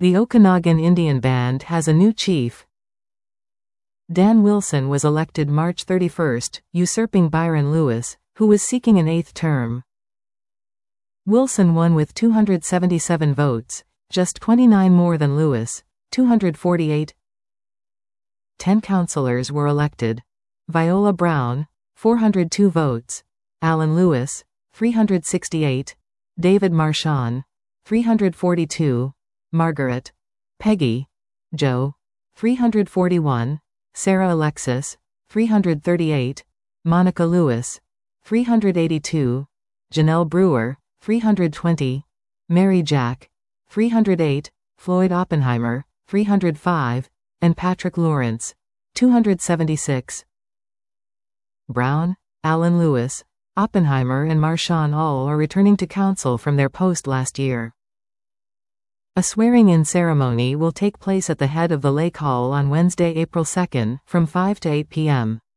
The Okanagan Indian Band has a new chief. Dan Wilson was elected March 31, usurping Byron Lewis, who was seeking an 8th term. Wilson won with 277 votes, just 29 more than Lewis, 248. 10 councilors were elected. Viola Brown, 402 votes. Alan Lewis, 368. David Marchand, 342. Margaret, Peggy, Joe, 341. Sarah Alexis, 338. Monica Lewis, 382. Janelle Brewer, 320. Mary Jack, 308. Floyd Oppenheimer, 305. And Patrick Lawrence, 276. Brown, Alan Lewis, Oppenheimer and Marchand all are returning to council from their post last year. A swearing-in ceremony will take place at the head of the Lake Hall on Wednesday, April 2, from 5 to 8 p.m.